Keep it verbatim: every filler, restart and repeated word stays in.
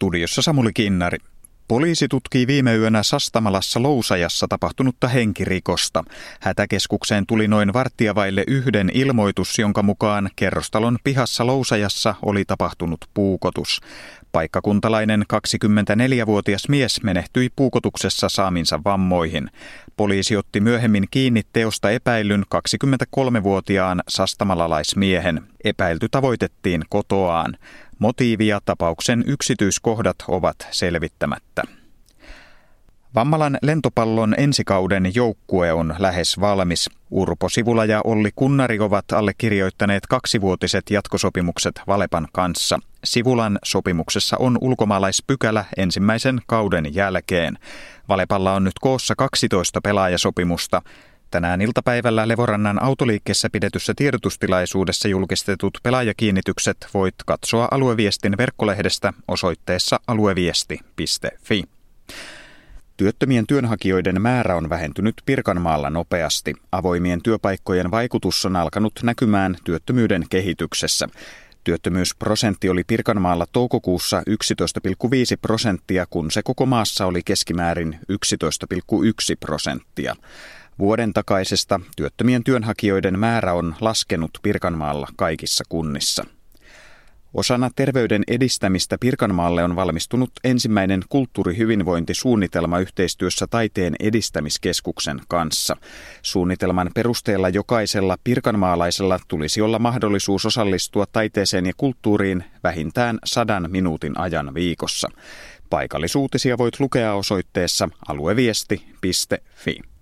Studiossa Samuli Kinnari. Poliisi tutkii viime yönä Sastamalassa Lousajassa tapahtunutta henkirikosta. Hätäkeskukseen tuli noin varttia vaille yhden ilmoitus, jonka mukaan kerrostalon pihassa Lousajassa oli tapahtunut puukotus. Paikkakuntalainen kaksikymmentäneljävuotias mies menehtyi puukotuksessa saaminsa vammoihin. Poliisi otti myöhemmin kiinni teosta epäillyn kaksikymmentäkolmevuotiaan sastamalalaismiehen. Epäilty tavoitettiin kotoaan. Motiivi ja tapauksen yksityiskohdat ovat selvittämättä. Vammalan lentopallon ensikauden joukkue on lähes valmis. Urpo Sivula ja Olli Kunnari ovat allekirjoittaneet kaksivuotiset jatkosopimukset Valepan kanssa. Sivulan sopimuksessa on ulkomaalaispykälä ensimmäisen kauden jälkeen. Valepalla on nyt koossa kaksitoista pelaajasopimusta. Tänään iltapäivällä Levorannan autoliikkeessä pidetyssä tiedotustilaisuudessa julkistetut pelaajakiinnitykset voit katsoa Alueviestin verkkolehdestä osoitteessa alueviesti piste fi. Työttömien työnhakijoiden määrä on vähentynyt Pirkanmaalla nopeasti. Avoimien työpaikkojen vaikutus on alkanut näkymään työttömyyden kehityksessä. Työttömyysprosentti oli Pirkanmaalla toukokuussa yksitoista pilkku viisi prosenttia, kun se koko maassa oli keskimäärin yksitoista pilkku yksi prosenttia. Vuoden takaisesta työttömien työnhakijoiden määrä on laskenut Pirkanmaalla kaikissa kunnissa. Osana terveyden edistämistä Pirkanmaalle on valmistunut ensimmäinen kulttuurihyvinvointisuunnitelma yhteistyössä Taiteen edistämiskeskuksen kanssa. Suunnitelman perusteella jokaisella pirkanmaalaisella tulisi olla mahdollisuus osallistua taiteeseen ja kulttuuriin vähintään sadan minuutin ajan viikossa. Paikallisuutisia voit lukea osoitteessa alueviesti piste fi.